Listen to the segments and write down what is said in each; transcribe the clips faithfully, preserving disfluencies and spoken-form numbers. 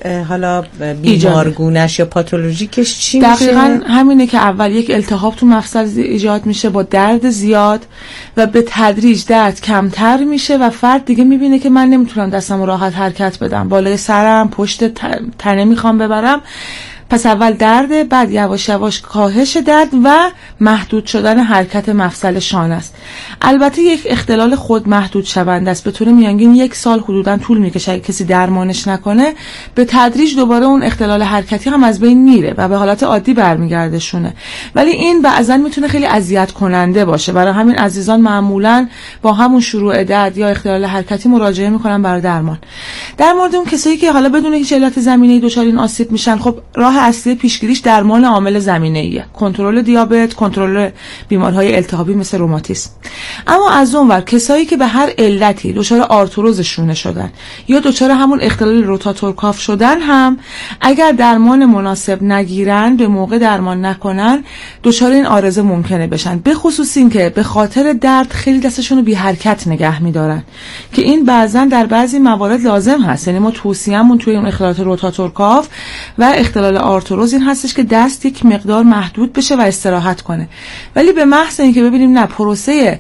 حالا بیمارگونش یا پاتولوژیکش چی میشه؟ دقیقاً همینه که اول یک التهاب تو مفصل ایجاد میشه با درد زیاد و به تدریج درد کمتر میشه و فرد دیگه میبینه که من نمیتونم دستم راحت حرکت بدم، بالای سرم، پشت تنه میخوام ببرم. پس اول درد، بعد یواش یواش کاهش درد و محدود شدن حرکت مفصل شانه است. البته یک اختلال خود محدود شونده است، به طور میانگین یک سال حدوداً طول میکشه کسی درمانش نکنه. به تدریج دوباره اون اختلال حرکتی هم از بین میره و به حالت عادی برمیگردشونه، ولی این بعضا میتونه خیلی اذیت کننده باشه. برای همین عزیزان معمولاً با همون شروع درد یا اختلال حرکتی مراجعه میکنن برای درمان. در مورد اون کسایی که حالا بدون هیچ علت زمینه‌ای دچار این آسیب میشن، خب راه اصلی پیشگیریش درمان عامل زمینه‌ایه، کنترل دیابت، کنترل بیماری‌های التهابی مثل روماتیسم. اما از اون ور کسایی که به هر علتی دچار آرتروز شونه شدن یا دچار همون اختلال روتاتور کاف شدن هم اگر درمان مناسب نگیرن، به موقع درمان نکنن، دچار این عارضه ممکنه بشن. به خصوص این که به خاطر درد خیلی دستشون رو بی حرکت نگه می‌دارن که این بعضن در بعضی موارد لازم هست. یعنی ما توصیه‌مون توی اون اختلالات روتاتور کاف و اختلال آرتروز این هستش که دست یک مقدار محدود بشه و استراحت کنه. ولی به محض اینکه ببینیم نه پروسه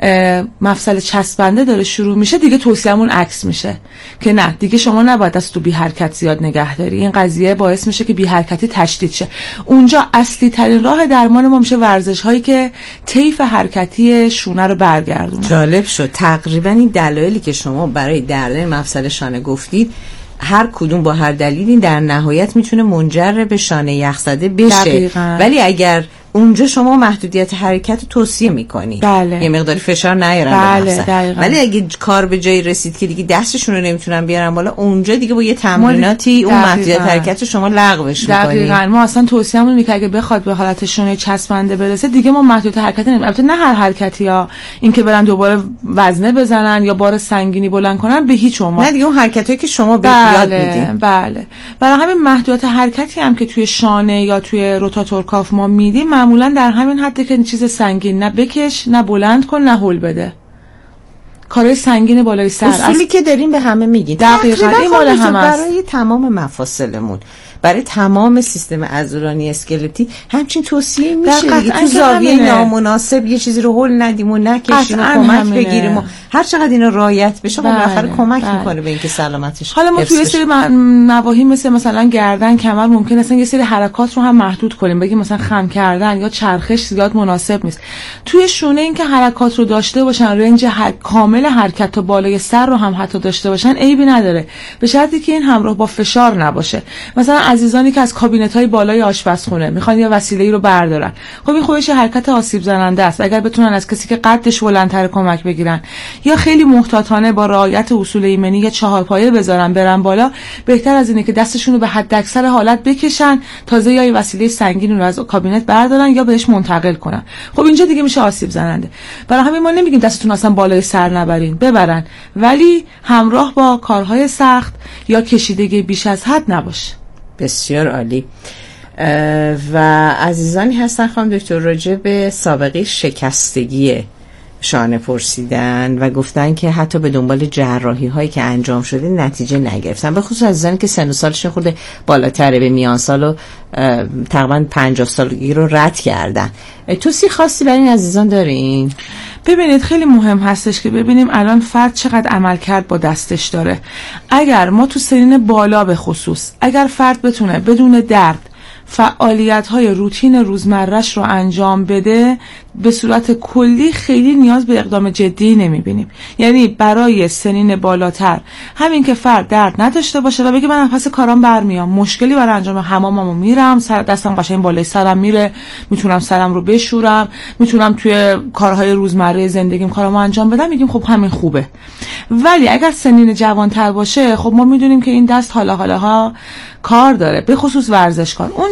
مفصل چسبنده داره شروع میشه، دیگه توصیه‌مون عکس میشه که نه دیگه شما نباید دستو بی حرکت زیاد نگه داری. این قضیه باعث میشه که بی حرکتی تشدید شه. اونجا اصلی ترین راه درمان ما میشه ورزش هایی که طیف حرکتی شونه رو برگردونه. جالب شد. تقریبا این دلایلی که شما برای درد مفصل شانه گفتید، هر کدوم با هر دلیلی در نهایت میتونه منجر به شانه یخزده بشه. دقیقاً. ولی اگر اونجا شما محدودیت حرکت توصیه میکنی، بله. یه مقداری فشار نیارن بله. به ولی اگه کار به جایی رسید که دیگه دستشون رو نمیتونن بیارن بالا، اونجا دیگه با یه تمریناتی اون محدودیت حرکت شما لغوش میکنی. دقیقاً. ما اصلا توصیه‌مون اینه که اگه بخواد به حالت شونه چسبنده برسه، دیگه ما محدودیت حرکتی نمیدیم. البته نه هر حرکتی ها، این که برن دوباره وزنه بزنن یا بار سنگینی بلند کنن به هیچ عنوان. نه دیگه اون حرکتایی که شما به بله. یاد میدین. بله. برای همین محدودیت حرکتی هم که توی شانه یا توی روتاتور کاف ما میدیم، معمولاً در همین حده که چیز سنگین نه بکش، نه بلند کن، نه هول بده. کارهای سنگین بالای سر اصولی که داریم به همه میگید. دقیقاً این مال هم است. برای تمام مفاصلمون، برای تمام سیستم عضلانی اسکلتی همچین توصیه میشه دیگه. تو زاویه نامناسب یه چیزی رو هول ندیم و نکشیم و کمک همینه. بگیریم و هر چقدر اینا رعایت بشه بالاخره کمک بله. میکنه به اینکه سلامتش. حالا ما توی سری نواحی مثل مثلا گردن، کمر ممکن است یه سری حرکات رو هم محدود کنیم، بگیم مثلا خم کردن یا چرخش زیاد مناسب نیست. توی شونه این که حرکات رو داشته باشن، رنج هر... کامل حرکت تا بالای سر رو هم حتی داشته باشن، عیبی نداره، به شرطی که این همراه با فشار نباشه. مثلا عزیزانی که از کابینت‌های بالای آشپزخونه میخوان یه وسیله‌ای رو بردارن، خب این خودش حرکت آسیب زننده است. اگر بتونن از کسی که قدش بلندتر کمک بگیرن یا خیلی محتاطانه با رعایت اصول ایمنی یا چهارپایه بذارن برن بالا، بهتر از اینه که دستشون رو به حد اکثر حالت بکشن، تازه یا یه وسیله سنگین رو از کابینت بردارن یا بهش منتقل کنن. خب اینجا دیگه میشه آسیب زننده. برای همین ما نمیگیم دستتون اصلا بالای سر نبرین، ببرن، ولی همراه با کارهای سخت یا کشیدگی بیش از حد نباشه. بسیار عالی. و عزیزانی هستن خانم دکتر راجع به سابقه شکستگی شانه پرسیدن و گفتن که حتی به دنبال جراحی هایی که انجام شده نتیجه نگرفتن، به خصوص عزیزانی که سن و سالشون خورده بالاتره، به میان سال و تقریبا پنجاه سالگی رو رد کردن. توصیه خاصی برای این عزیزان دارین؟ ببینید خیلی مهم هستش که ببینیم الان فرد چقدر عمل کرد با دستش داره. اگر ما تو سنین بالا به خصوص، اگر فرد بتونه بدون درد فعالیت‌های روتین روزمره‌اش رو انجام بده، به صورت کلی خیلی نیاز به اقدام جدی نمی‌بینیم. یعنی برای سنین بالاتر همین که فرد درد نداشته باشه و بگه من پس کارام برمیام، مشکلی برای انجام حماممو میرم، سر دستم قشنگ بالای سرم میره، میتونم سرم رو بشورم، میتونم توی کارهای روزمره زندگیم کارامو انجام بدم، میگیم خب همین خوبه. ولی اگر سنین جوان‌تر باشه، خب ما میدونیم که این دست حالا حالاها کار داره، به خصوص ورزشکار. اونجا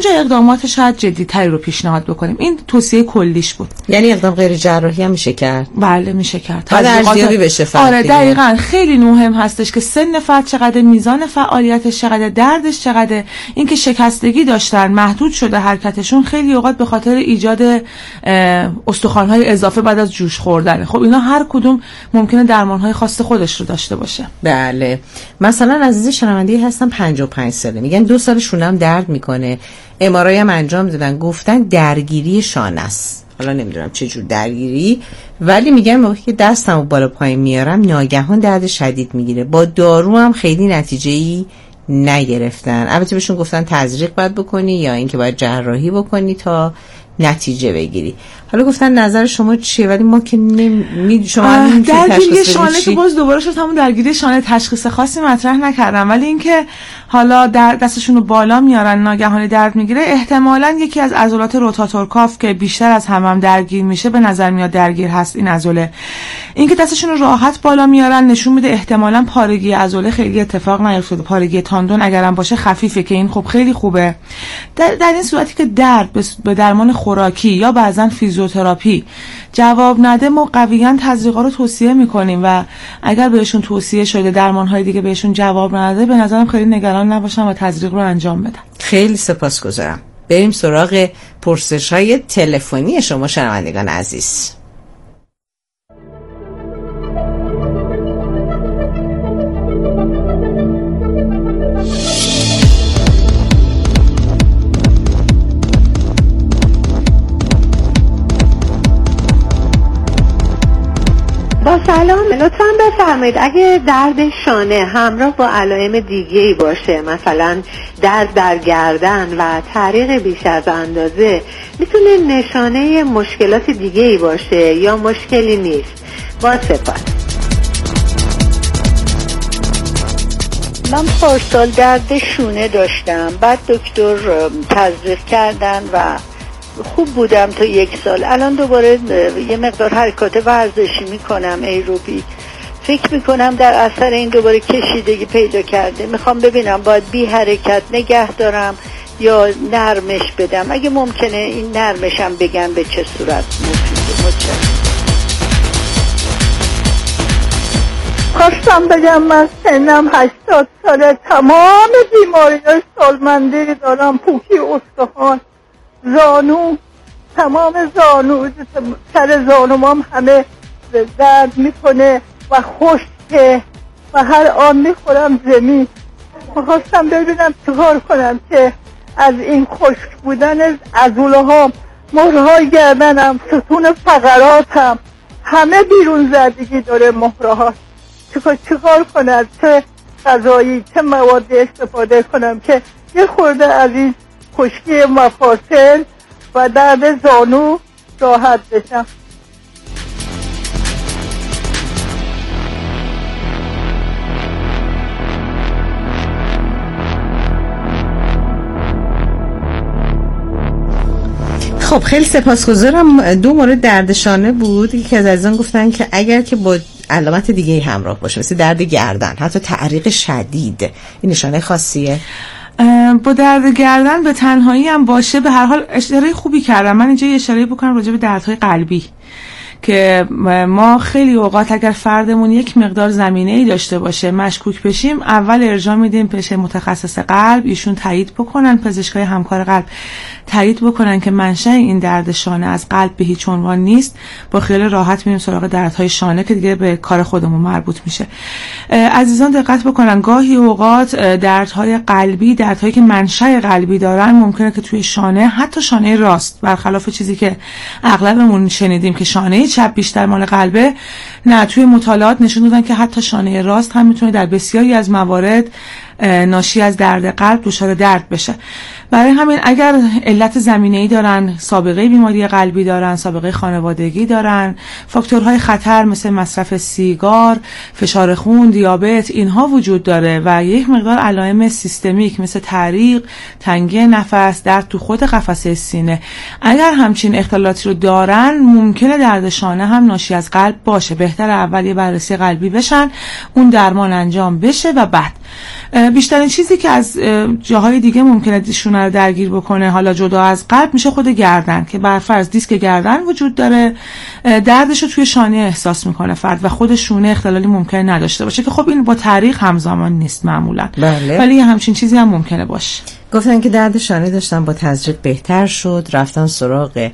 اقدامات شاید جدی‌تری رو پیشنهاد بکنیم. این توصیه کلیش بود. یعنی اقدام غیر جراحی هم میشه کرد؟ بله میشه کرد. بعد ارزیابی بشه فرد. آره دقیقاً، خیلی مهم هستش که سن فرد چقدر، میزان فعالیتش چقدر، دردش چقدر، اینکه شکستگی داشتن، محدود شده حرکتشون خیلی اوقات به خاطر ایجاد استخوان‌های اضافه بعد از جوش خوردن. خب اینا هر کدوم ممکنه درمان‌های خاص خودش رو داشته باشه. بله. مثلا عزیز شنونده هستن پنجاه و پنج ساله، میگن دو سال شونه هم درد میکنه، ام آر آی هم انجام دادن، گفتن درگیری شانه است. حالا نمیدونم چه جور درگیری، ولی میگن موقعی که دستمو بالا پایین میارم ناگهان درد شدید میگیره، با دارو هم خیلی نتیجه‌ای نگرفتن. البته بهشون گفتن تزریق باید بکنی یا اینکه باید جراحی بکنی تا نتیجه بگیری. حالا گفتن نظر شما چیه؟ ولی ما که نمی شما درگیری شانه که باز دوباره شد همون درگیری شانه، تشخیص خاصی مطرح نکردم، ولی اینکه حالا در دستشون رو بالا میارن ناگهانی درد میگیره، احتمالاً یکی از عضلات روتاتور کاف که بیشتر از همه هم درگیر میشه به نظر میاد درگیر هست این عضله. اینکه دستشون رو راحت بالا میارن نشون میده احتمالاً پارگی عضله خیلی اتفاق نیفتاده. پارگی تاندون اگرم باشه خفیفه که این خب خیلی خوبه. در, در این صورتی که درد به درمان خوراکی یا بعضن فیزیوتراپی جواب نده، ما قویاً تزریقا رو توصیه میکنیم و اگر بهشون توصیه شده درمانهای دیگه بهشون جواب نده، به نظرم خیلی نگران نباشن و تزریق رو انجام بدن. خیلی سپاسگزارم. بریم سراغ پرسش‌های تلفنی شما شنوندگان عزیز. با سلام، لطفاً بفرمایید اگه درد شانه همراه با علائم دیگه‌ای باشه، مثلا درد در گردن و تعریق بیش از اندازه، میتونه نشانه مشکلات دیگه‌ای باشه یا مشکلی نیست؟ با سپاس. من پارسال درد شونه داشتم، بعد دکتر تزریق کردن و خوب بودم تا یک سال. الان دوباره یه مقدار حرکات ورزشی میکنم، ایروبیک. فکر میکنم در اثر این دوباره کشیدگی پیدا کرده. میخوام ببینم باید بی حرکت نگه دارم یا نرمش بدم. اگه ممکنه این نرمشم بگم به چه صورت مفیده. متشکرم. خواستم بگم من سنم هشتاد ساله، تمام بیماری‌های سالمندی دارم، پوکی استخوان، زانو، تمام زانو، سر زانوام همه درد میکنه و خشکه و هر آن میخورم زمین. خواستم ببینم چیکار کنم که از این خشک بودن عضله ها، مهرهای گردنم، ستون فقراتم همه بیرون زدگی داره مهرها. چیکار چیکار کنم؟ چه غذایی، چه موادی استفاده کنم که یه خورده از این خشکی مفاصل و درد زانو راحت بشم؟ خب خیلی سپاسگزارم. دو مورد درد شانه بود که از عزیزان گفتن که اگر که با علامت دیگه همراه باشه، مثل درد گردن، حتی تعریق شدید، این نشانه خاصیه؟ با درد گردن به تنهایی هم باشه، به هر حال اشاره خوبی کردم. من اینجا یه اشاره بکنم راجع به دردهای قلبی که ما خیلی اوقات اگر فردمون یک مقدار زمینه‌ای داشته باشه مشکوک بشیم، اول ارجاع میدیم پیش متخصص قلب، ایشون تایید بکنن، پزشکای همکار قلب تایید بکنن که منشأ این درد شانه از قلب به هیچ عنوان نیست. با خیال راحت میریم سراغ دردهای شانه که دیگه به کار خودمون مربوط میشه. عزیزان دقت بکنن، گاهی اوقات دردهای قلبی، دردهایی که منشأ قلبی دارن، ممکنه که توی شانه، حتی شانه راست، برخلاف چیزی که اغلبمون شنیدیم که شانه چپ بیشتر مال قلبه، نه، توی مطالعات نشون دادن که حتی شانه راست هم میتونه در بسیاری از موارد ناشی از درد قلب دچار درد بشه. برای همین اگر علت زمینه‌ای دارن، سابقه بیماری قلبی دارن، سابقه خانوادگی دارن، فاکتورهای خطر مثل مصرف سیگار، فشار خون، دیابت، اینها وجود داره و یک مقدار علائم سیستمیک مثل تعریق، تنگی نفس، درد تو خود قفسه سینه، اگر همچین اختلالاتی رو دارن، ممکنه درد شانه هم ناشی از قلب باشه. بهتر اول یه بررسی قلبی بشن، اون درمان انجام بشه و بعد بیشترین چیزی که از جاهای دیگه ممکنه شونه رو درگیر بکنه حالا جدا از قلب میشه خود گردن که بر فرض دیسک گردن وجود داره، دردش رو توی شانه احساس میکنه فرد و خود شونه اختلالی ممکنه نداشته باشه که خب این با تاریخ همزمان نیست معمولا. بله. ولی یه همچین چیزی هم ممکنه باشه. گفتن که درد شانه داشتن با تزریق بهتر شد، رفتن سراغ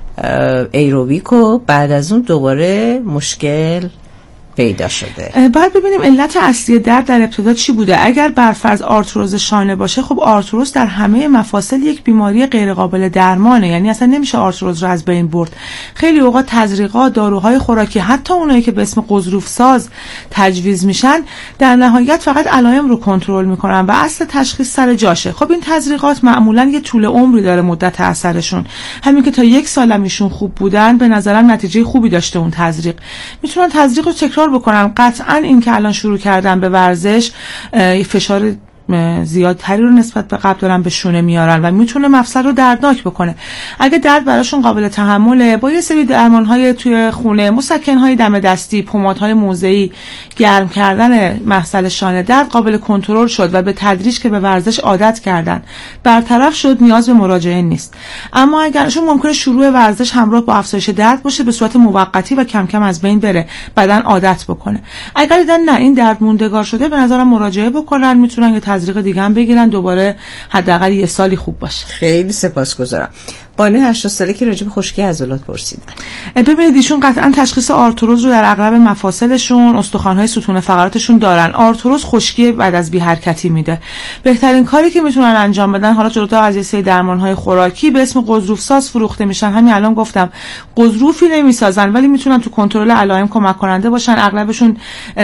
ایروبیک و بعد از اون دوباره مشکل پیدا شده. بعد ببینیم علت اصلی درد در ابتدا چی بوده. اگر بر فرض آرتروز شانه باشه، خب آرتروز در همه مفاصل یک بیماری غیر قابل درمانه، یعنی اصلا نمیشه آرتروز رو از بین برد. خیلی اوقات تزریقات، داروهای خوراکی، حتی اونایی که به اسم غضروف ساز تجویز میشن، در نهایت فقط علائم رو کنترل میکنن و اصل تشخیص سر جاشه. خب این تزریقات معمولا یه طول عمری داره مدت اثرشون، همین که تا یک سال هم ایشون خوب بودن به نظرم نتیجه خوبی داشته اون تزریق. میتونن تزریق رو تکرار بکنم. قطعا این که الان شروع کردن به ورزش فشار زیادتری رو نسبت به قبل دارن به شونه میارن و میتونه مفصل رو دردناک بکنه. اگه درد براشون قابل تحمله، با یه سری درمان‌های توی خونه، مسکن‌های دم دستی، پمادهای موضعی، گرم کردن مفصل شانه درد قابل کنترل شد و به تدریج که به ورزش عادت کردن برطرف شد، نیاز به مراجعه نیست. اما اگرشون ممکنه شروع ورزش همراه با افزایش درد باشه، به صورت موقتی و کم کم از بین بره، بدن عادت بکنه. اگر دیدن نه این درد موندگار شده، به نظرم مراجعه بکنن، میتونن تزریق دیگه هم بگیرن، دوباره حداقل یه سالی خوب باشه. خیلی سپاسگزارم. بانوی هشتاد ساله که راجع به خشکی عضلات پرسیدن. ببینید ایشون قطعا تشخیص آرتروز رو در اغلب مفاصلشون، استخوان‌های ستون فقراتشون دارن. آرتروز خشکی بعد از بی حرکتی میده. بهترین کاری که میتونن انجام بدن، حالا جدا از یه سری درمان‌های خوراکی به اسم غضروف ساز فروخته میشن، همین الان گفتم غضروفی نمیسازن ولی میتونن تو کنترل علائم کمک کننده باشن. اغلبشون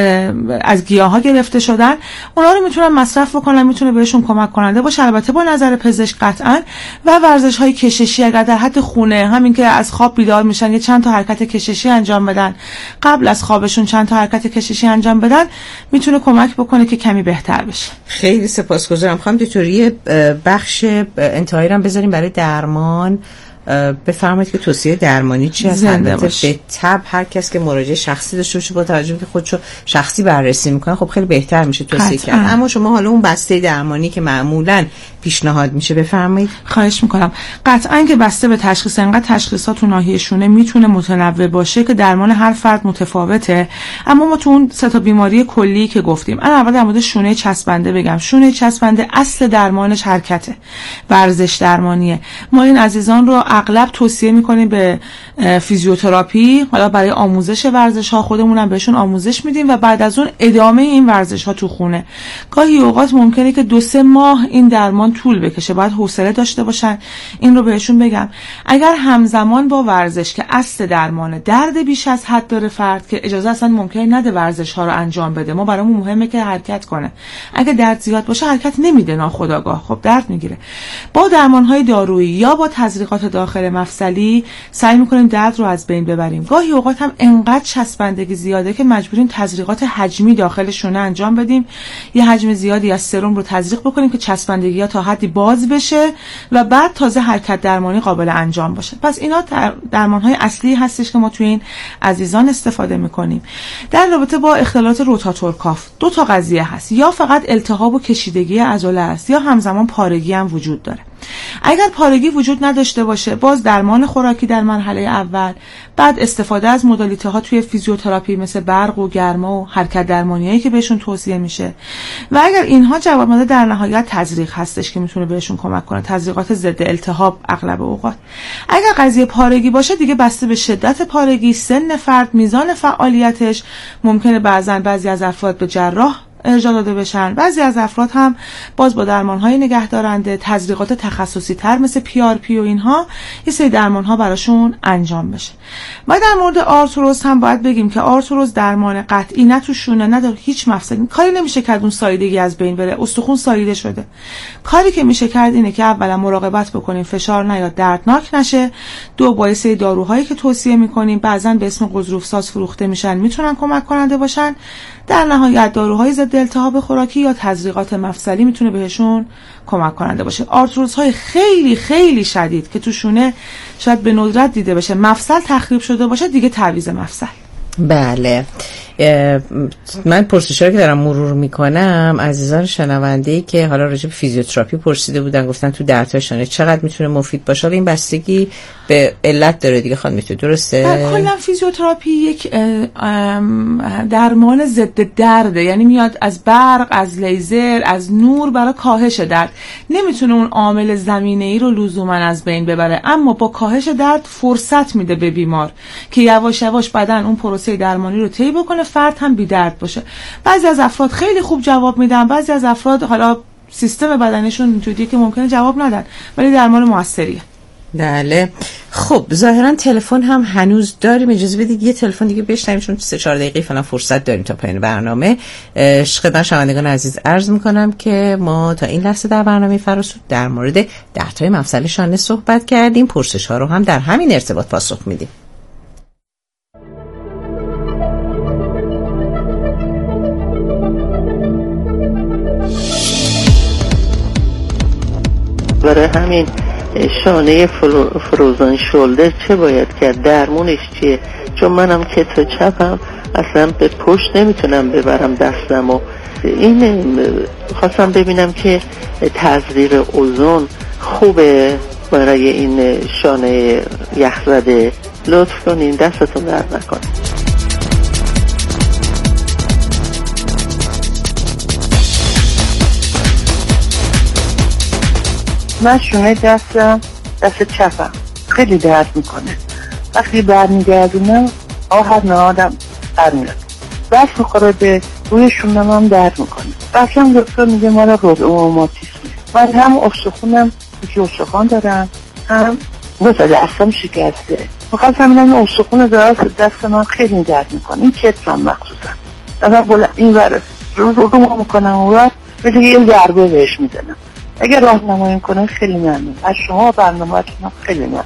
از گیاها گرفته شدن، اونا رو میتونن مصرف بکنن، میتونه بهشون کمک کننده باشه، البته با نظر پزشک قطعا. و ورزش‌های کششی اگر در حد خونه، همین که از خواب بیدار میشن یه چند تا حرکت کششی انجام بدن، قبل از خوابشون چند تا حرکت کششی انجام بدن، میتونه کمک بکنه که کمی بهتر بشه. خیلی سپاسگزارم. خانم دکتر، بخش انتهایی رو بذاریم برای درمان. بفرمایید که توصیه درمانی چی هست؟ به تبع هر کس که مراجعه شخصی داشته باشه، با توجه به خودشو شخصی بررسی میکنه، خب خیلی بهتر میشه توصیه کرد. اما شما حالا اون بسته درمانی که معمولاً پیشنهاد میشه بفرمایید. خواهش میکنم. قطعاً که بسته به تشخیص، انقدر تشخیصات تو ناحیه شونه میتونه متنوع باشه که درمان هر فرد متفاوته. اما ما تو اون سه تا بیماری کلی که گفتیم، انا اول در مورد شونه چسبنده بگم. شونه چسبنده اصل درمانش حرکته، ورزش درمانیه. ما این عزیزان رو اغلب توصیه میکنیم به فیزیوتراپی، حالا برای آموزش ورزش ها، خودمون هم بهشون آموزش میدیم و بعد از اون ادامه این ورزش ها تو خونه. گاهی اوقات ممکنه که دو سه ماه این درمان طول بکشه، باید حوصله داشته باشن. این رو بهشون بگم. اگر همزمان با ورزش که اصل درمانه، درد بیش از حد داره فرد که اجازه اصلا ممکنه نده ورزش ها رو انجام بده، ما برامون مهمه که حرکت کنه. اگه درد زیاد باشه حرکت نمیده ناخودآگاه، خب درد میگیره. با درمان های دارویی یا با تزریقات داخل مفصلی سعی میکنیم درد رو از بین ببریم. گاهی اوقات هم انقدر چسبندگی زیاده که مجبوریم تزریقات حجمی داخل شونه انجام بدیم، یه حجم زیادی از سرم رو تزریق بکنیم که چسبندگی‌ها تا حدی باز بشه و بعد تازه حرکت درمانی قابل انجام باشه. پس اینا درمان‌های اصلی هستش که ما توی این عزیزان استفاده میکنیم. در رابطه با اختلالات روتاتور کاف دو تا قضیه هست، یا فقط التهاب و کشیدگی عضله است یا همزمان پارگی هم وجود داره. اگر پارگی وجود نداشته باشه، باز درمان خوراکی در مرحله اول، بعد استفاده از مدالیته ها توی فیزیوتراپی مثل برق و گرما و حرکت درمانیایی که بهشون توصیه میشه. و اگر اینها جواب نده، در نهایت تزریق هستش که میتونه بهشون کمک کنه، تزریقات ضد التهاب اغلب اوقات. اگر قضیه پارگی باشه، دیگه بسته به شدت پارگی، سن فرد، میزان فعالیتش، ممکنه بعضن بعضی از افراد به جراح ارجاع داده بشن، بعضی از افراد هم باز با درمان‌های نگهدارنده، تزریقات تخصصی تر مثل پی آر پی و اینها، یه سری درمان‌ها براشون انجام بشه. و در مورد آرتروز هم باید بگیم که آرتروز درمان قطعی نه تو شونه نه در هیچ مفصلی. کاری نمیشه کرد اون ساییدگی از بین بره، استخوان ساییده شده. کاری که میشه کرد اینه که اولا مراقبت بکنیم فشار نیاد، دردناک نشه. دو، با یه سری داروهایی که توصیه می‌کنیم بعضن به اسم غضروف ساز فروخته میشن، میتونن کمک کننده باشن. در نهایت داروهای ضد التهاب خوراکی یا تزریقات مفصلی میتونه بهشون کمک کننده باشه. آرتروزهای خیلی خیلی شدید که تو شونه شاید به ندرت دیده بشه، مفصل تخریب شده باشه، دیگه تعویض مفصل. بله، من پرسش‌ها که دارم مرور میکنم، عزیزان شنونده‌ای که حالا راجع به فیزیوتراپی پرسیده بودن گفتن تو دردهای شانه چقدر میتونه مفید باشه. این بستگی به علت داره دیگه خانم میتونه، درسته؟ کلا فیزیوتراپی یک درمان ضد درده، یعنی میاد از برق، از لیزر، از نور برای کاهش درد. نمیتونه اون عامل زمینه‌ای رو لزوما از بین ببره، اما با کاهش درد فرصت میده به بیمار که یواش یواش بدن اون پروسه درمانی رو طی بکنه، فرد هم بی درد باشه. بعضی از افراد خیلی خوب جواب میدن، بعضی از افراد حالا سیستم بدنشون اینطوریه که ممکنه جواب ندن، ولی درمان موثریه. بله. خب ظاهرا تلفن هم هنوز داریم، اجازه بدید یه تلفن دیگه بشنویم چون سه چهار دقیقه فعلا فرصت داریم تا پایان برنامه. خدمت شنوندگان عزیز عرض میکنم که ما تا این لحظه در برنامه فراسود در مورد دردهای مفصل شانه صحبت کردیم، پرسش ها رو هم در همین ارتباط پاسخ میدیم. برای همین شانه فروزن شولدر چه باید کرد؟ درمونش چیه؟ چون منم کتف چپم اصلا به پشت نمیتونم ببرم دستم و این خواستم ببینم که تزریق اوزون خوبه برای این شانه یخزده. لطف کنین دستتون درد نکنه. من شونه دستم دست چپم خیلی درد میکنه. وقتی برمیگردونم آهر نهادم در میاد، بس میخوره به روی شونم هم درد میکنه. بس هم دکتر میگه ما رو روماتیسمه. من هم استخونم که استخوان دارم، هم مثلا دستم شکسته. میخواستم اینم استخون دراز دست من خیلی درد میکنه، این کتفم مخصوصا. مثلا بلند این ور رو رو رو میکنم و بعد مثل یه ضربه بهش میزنم. اگر راهنمایی کنه خیلی ممنون از شما، برنامه‌تون خیلی ممنون.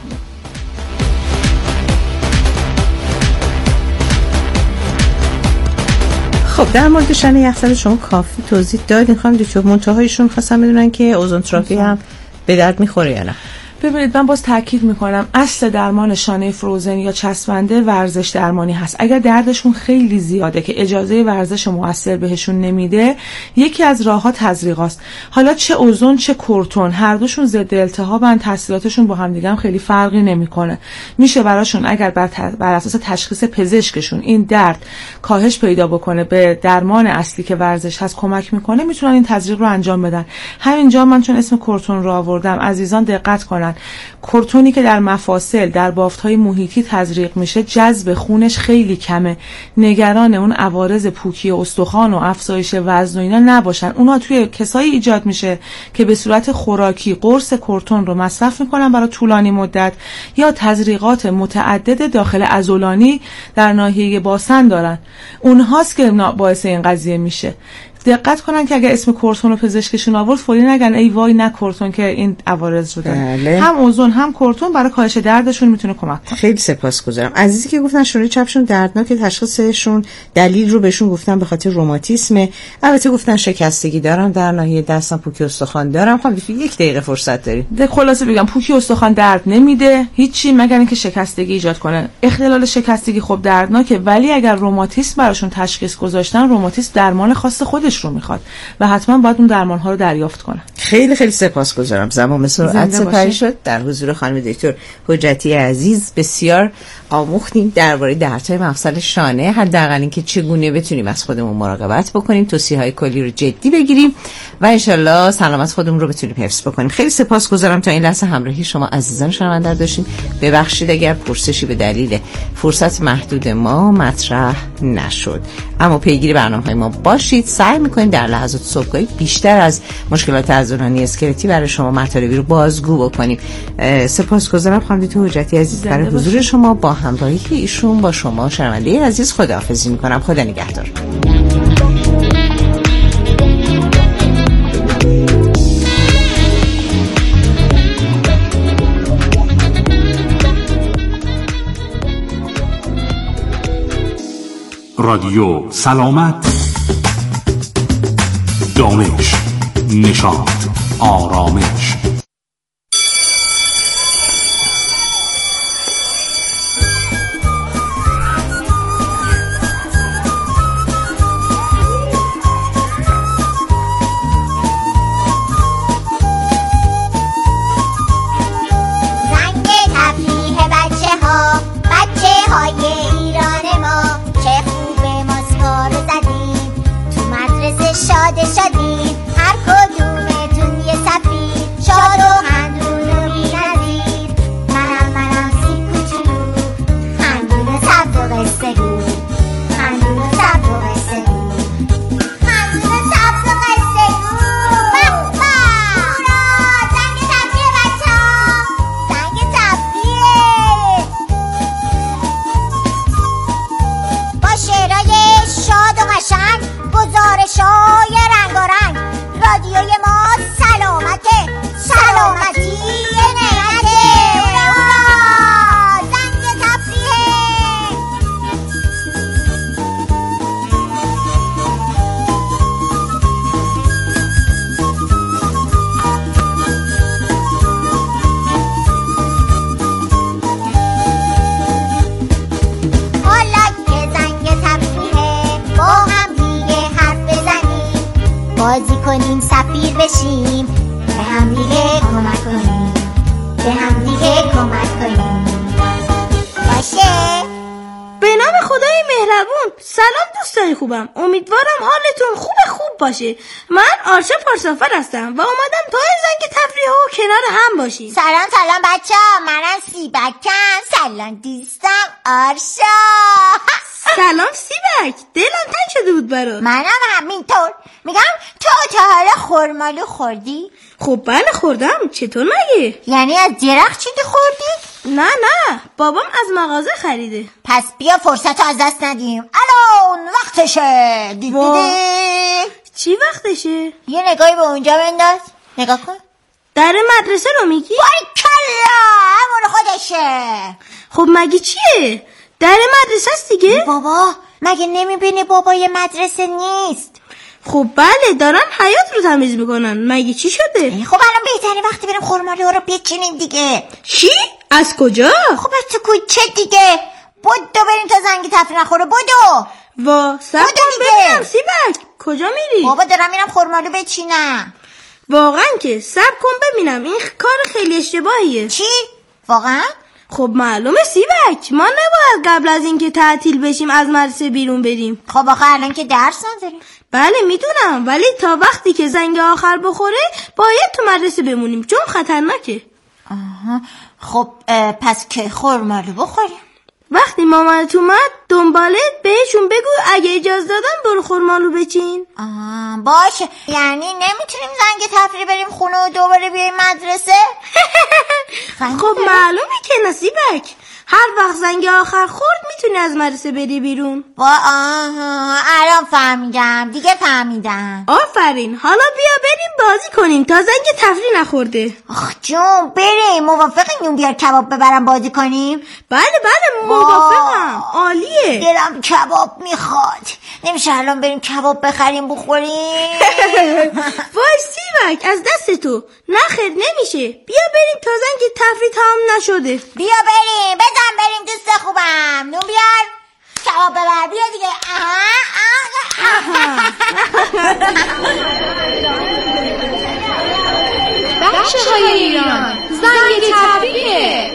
خب در مورد شانه یخزده شما کافی توضیح دادین خانم دکتر. منتهایشون خواستم بدونن که اوزون تراپی هم به درد میخوره یا نه؟ ببینید من باز تاکید میکنم اصل درمان شانه فروزن یا چسبنده ورزش درمانی هست. اگر دردشون خیلی زیاده که اجازه ورزش مؤثر بهشون نمیده، یکی از راهها تزریقاست. حالا چه اوزون چه کورتون، هر دوشون ضد التهابن، تاثیراتشون با هم دیگه هم خیلی فرقی نمیکنه. میشه براشون اگر بر, بر اساس تشخیص پزشکشون این درد کاهش پیدا بکنه، به درمان اصلی که ورزش هست کمک میکنه، میتونن این تزریق رو انجام بدن. همینجا من چون اسم کورتون رو آوردم عزیزان دقت کنن. کورتونی که در مفاصل در بافت‌های محیطی تزریق میشه جذب خونش خیلی کمه. نگران اون عوارض پوکی استخوان و افزایش وزن و اینا نباشن. اونا توی کسایی ایجاد میشه که به صورت خوراکی قرص کورتون رو مصرف میکنن برای طولانی مدت یا تزریقات متعدد داخل عضلانی در ناحیه باسن دارن. اونهاست که باعث این قضیه میشه. دقت کنن که اگر اسم کورتون رو پزشکشون آورد فوری نگن ای وای نه کورتون که این عوارض رو داره. بله. هم اوزون هم کورتون برای کاهش دردشون میتونه کمک کنه. خیلی سپاسگزارم. عزیزی که گفتن شونه چپشون دردناکه، تشخیصشون دلیل رو بهشون گفتن به خاطر روماتیسمه. البته گفتن شکستگی دارم در ناحیه دستم، پوکی استخوان دارم. خب یک دقیقه فرصت داریم. ده خلاصه بگم پوکی استخوان درد نمیده هیچی مگر اینکه شکستگی ایجاد کنه. اختلال شکستگی خب دردناکه، ولی اگر روماتیسم براشون تشخیص گذاشتن، روماتیسم درمان خاص خودش رو میخواد و حتما باید اون درمان ها رو دریافت کنه. خیلی خیلی سپاسگزارم. زمان مثل سرعت سپری شد. در حضور خانم دکتر حجتی عزیز بسیار آموختیم درباره دردهای مفصل شانه، حداقل اینکه چگونه بتونیم از خودمون مراقبت بکنیم، توصیه‌های کلی رو جدی بگیریم و انشالله سلامت خودمون رو بتونیم حفظ بکنیم. خیلی سپاسگزارم تا این لحظه همراهی شما عزیزان شنونده داشتیم. ببخشید اگر پرسشی به دلیل فرصت محدود ما مطرح نشد، اما پیگیری برنامه‌های ما باشید. سعی می‌کنیم در لحظات صبحگاهی بیشتر از مشکلات عضلانی اسکلتی برای شما مطالبی رو بازگو بکنیم. سپاسگزارم خانم دکتر حجتی عزیز برای حضور شما. با همراهی ایشون با شما شنونده عزیز خداحافظی می‌کنم. خدا نگهدار. رادیو سلامت، دانش، نشاط، آرامش. زبون. سلام دوستای خوبم، امیدوارم حالتون خوب خوب باشه. من آرشا پارسافر هستم و اومدم تا این زنگ تفریح و کنار هم باشیم. سلام سلام بچه ها، منم سیبکم. سلام دوستم آرشا. سلام سیبک، دلم تنگ شده بود برات. منم همینطور. میگم تو تا حالا خرمالو خوردی؟ خب بله خوردم. چطور مگه؟ یعنی از درخت چیزی خوردی؟ نه نه، بابام از مغازه خریده. پس بیا فرصت رو از دست ندیم. الان وقتشه. دیدی دیدی؟ چی وقتشه؟ یه نگاهی به اونجا بنداز. نگاه کن. در مدرسه رو میگی؟ باریکلا، همون خودشه. خب مگه چیه؟ در مدرسه است دیگه؟ بابا مگه نمیبینی بابای مدرسه نیست؟ خب بله، دارن حیاط رو تمیز میکنن. مگه چی شده؟ خب الان بهتره وقتی بریم خرمالو رو بچینیم دیگه. چی؟ از کجا؟ خب از تو کوچه دیگه. بدو بریم تا زنگ تفریح نخوره. بدو. وا سب کن ببینم سیبک، کجا میری؟ بابا دارم میرم خرمالو بچینم. واقعا که سب کن ببینم، این کار خیلی اشتباهیه. چی؟ واقعا؟ خب معلومه سیبک، ما نباید قبل از اینکه تعطیل بشیم از مدرسه بیرون بریم. خب آخه الان که درس نداریم. بله میدونم، ولی تا وقتی که زنگ آخر بخوره باید تو مدرسه بمونیم چون خطرناکه. آها خب پس که خرمالو بخوریم؟ وقتی مامانت اومد دنبالت بهشون بگو اگه اجازه دادن برو خرمالو بچین. آه باشه. یعنی نمیتونیم زنگ تفریح بریم خونه و دوباره بیاییم مدرسه؟ خب معلومه که نصیبک، هر وقت زنگ آخر خورد میتونی از مدرسه بری بیرون. با آها الان فهمیدم دیگه فهمیدم. آفرین، حالا بیا بریم بازی کنیم تا زنگ تفریح نخورده. آخ جون بریم. موافقی نون بیار کباب ببرم بازی کنیم؟ بله بله موافقم. عالیه. دلم کباب میخواد. نمیشه الان بریم کباب بخریم بخوریم؟ وای سیبک از دست تو. نخیر نمیشه، بیا بریم تا زنگ تفریح تمام نشده. بیا بریم. بزن بریم دوست خوبم. نون بیار کباب ببر. بیا دیگه. آها آها بچه های ایران، زنگ تفریحه.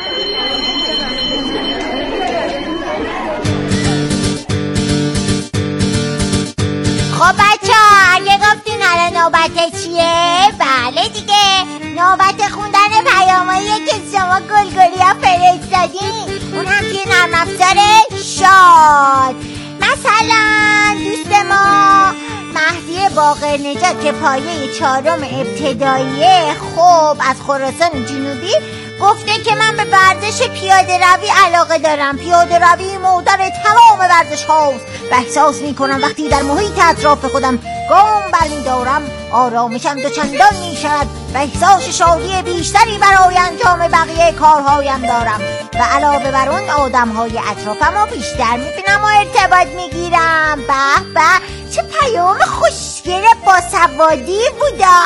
خب بچه ها اگه گفتین الان نوبت چیه؟ بله دیگه، نوبت خوندن پیامایی که شما گلگلی ها فرستادین، اون هم توی نرم افزار شاد. مثلا دوست ما مهدی باقر نجات که پایه چهارم ابتداییه خب از خراسان جنوبی گفته که من به ورزش پیاده روی علاقه دارم. پیاده روی مادر تمام ورزش هاست و احساس می کنم وقتی در محیط اطراف خودم گام برمی‌دارم آرامشم دوچندان می شود و احساس شادی بیشتری برای انجام بقیه کارهایم دارم و علاوه بر اون آدم های اطرافم رو بیشتر می بینم و ارتباط می گیرم. به به چه پیام خوشگل باسوادی بودا.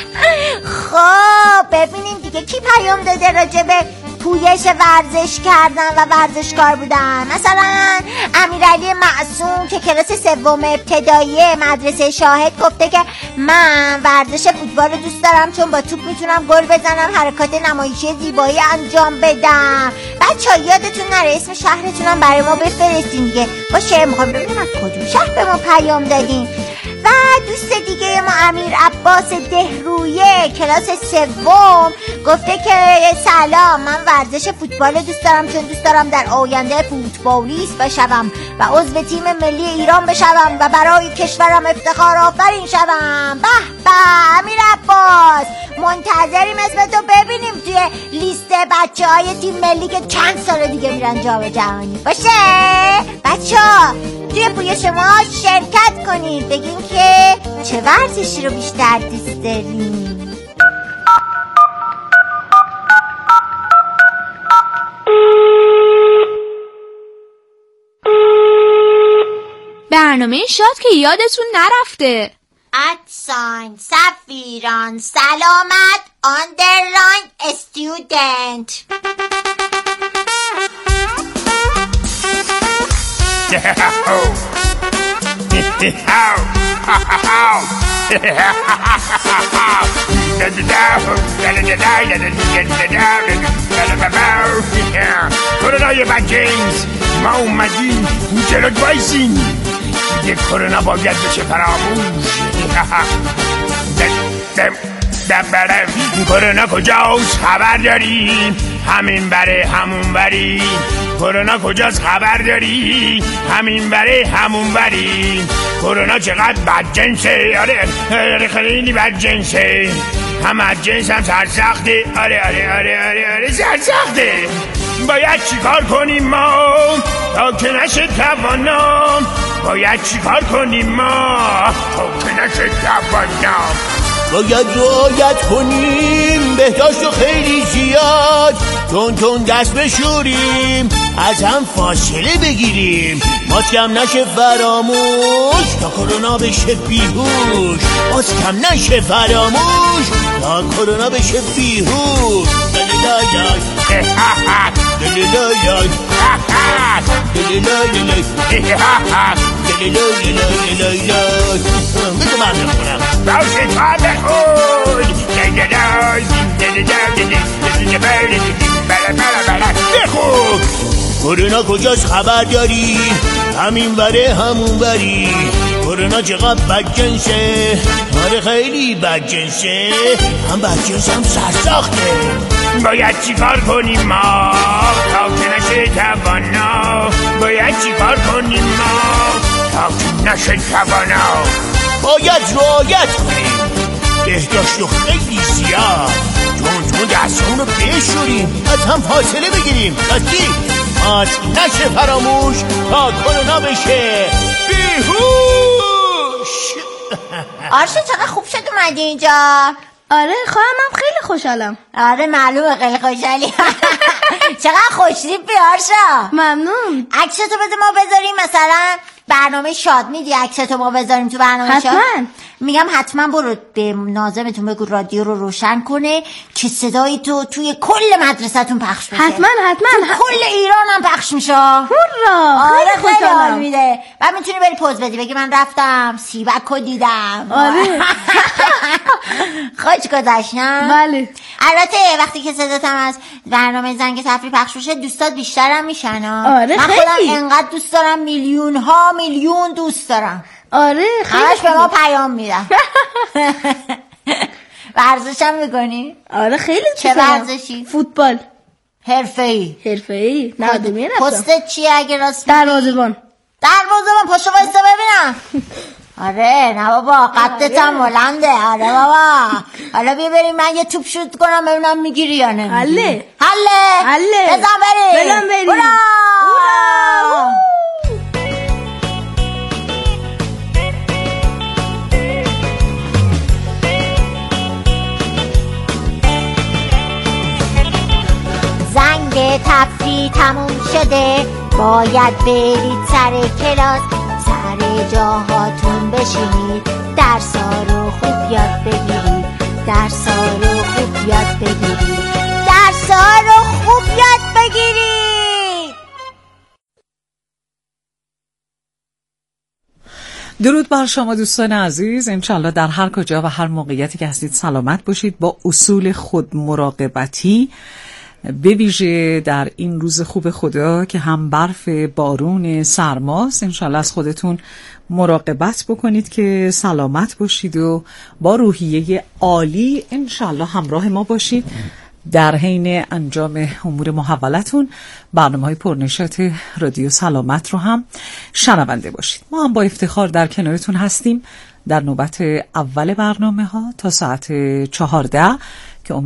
خب ببینیم دیگه کی پیام داده راجبه پویش ورزش کردن و ورزشکار بودن. مثلا امیرعلی معصوم که کلاس سوم ابتدایی مدرسه شاهد گفته که من ورزش فوتبال رو دوست دارم چون با توپ میتونم گل بزنم، حرکات نمایشی زیبایی انجام بدم. بچه‌ها یادتون نره اسم شهرتونم برای ما بفرستین دیگه. باشه میخوام ببینم از کدوم شهر به ما پیام دادین. و دوست دیگه ما امیر عباس دهرویه کلاس سوم گفته که سلام، من ورزش فوتبال دوست دارم چون دوست دارم در آینده فوتبالیست بشوم و عضو تیم ملی ایران بشوم و برای کشورم افتخار آفرین شوم. به به امیر عباس، منتظریم اسم تو ببینیم توی لیست بچه های تیم ملی که چند سال دیگه میرن جام جهانی. باشه بچه ها توی پوی شما شرکت کنید، بگین که چه ورزشی رو بیشتر دوست دارین. برنامه شاد که یادتون نرفته. ادساین سفیران سلامت آندرلاین استودنت. کرونای بدجنس ما اومدیم جلوت وایسیم دیگه کرونا باید بشه فراموش. کرونا کجاست خبر داری همین بره همون بری کرونا کجاست خبر داری همین بره همون بری کرونا چقدر بدجنسه آره آره خیلی بدجنسه هم از جنس هم سرسخته آره آره آره آره آره سرسخته. باید چیکار کنیم ما تا که نشه توانم باید چیکار کنیم ما تا که نشه توانم باید رعایت کنیم بهداشت و خیلی زیاد تون تون دست بشوریم از هم فاصله بگیریم ماسک کم نشه فراموش تا کرونا بشه بیهوش ماسک کم نشه فراموش تا کرونا بشه بیهوش. دلیلایای دلیلایای دلیلایای دلیلایای بگو من بخونم باشه تا بخون بخون. کرونا کجاست خبر داری همین بره همون بری کرونا چقدر بدجنسه آره خیلی بدجنسه هم بدجنس هم سرساخته. باید چیکار کنیم ما تا که نشه توانا باید چیکار کنیم ما تا که نشه توانا باید رعایت کنیم بهداشت و خیلی زیاد جون جون دستمون رو بشوریم از هم فاصله بگیریم راستی ماسک نشه فراموش تا کرونا بشه بیهوش. آرشا چقدر خوب شد اومدی اینجا. آره خواهمم خیلی خوشحالم. آره معلومه خیلی خوشحالی. چقدر خوشتیپی آرشا. ممنون. عکستو بده ما بذاریم مثلا برنامه شاد میدی عکستو ما بذاریم تو برنامه شاد. حتما. میگم حتما برو به ناظمتون بگو رادیو رو روشن کنه که صدای تو توی کل مدرسه‌تون پخش بشه. حتما حتما کل ایران هم پخش میشه. هورا. آره خیلی حال میده. بعد میتونی بری پوز بدی بگی من رفتم سیبکو دیدم. آره. خوش گذشت نه؟ بله. البته وقتی که صداتم از برنامه زنگ تفریح پخش بشه دوستات بیشترم میشن. آره من خیلی. خودم انقدر دوست دارم میلیون ها میلیون دوست دارم. آره خیلی. همش به ما پیام میدن. ورزش هم میکنی؟ آره خیلی. چه ورزشی؟ فوتبال. حرفه‌ای. حرفه‌ای. نادمی رفتم. پستت چیه اگه راست دروازه‌بان. دروازه‌بان پاشو وایسا ببینم. آره نه بابا قدت هم بلنده. آره بابا حالا بیا بریم من یه توپ شوت کنم ببینم میگیری یا نه. حله حله حله بزن بریم بزن بریم. هورا زنگ تفریح تموم شده باید برید سر کلاس سر جاهاتون بشینید درسا رو خوب یاد بگیرید درسا رو خوب یاد بگیرید درسا رو خوب یاد بگیرید. درود بر شما دوستان عزیز. انشالله در هر کجا و هر موقعیتی که هستید سلامت باشید با اصول خود مراقبتی به ویژه در این روز خوب خدا که هم برف بارون سرماست. انشالله از خودتون مراقبت بکنید که سلامت باشید و با روحیه عالی انشالله همراه ما باشید در حین انجام امور محولتون. برنامه‌های پرنشاط رادیو سلامت رو هم شنونده باشید. ما هم با افتخار در کنارتون هستیم در نوبت اول برنامه ها تا ساعت چهارده که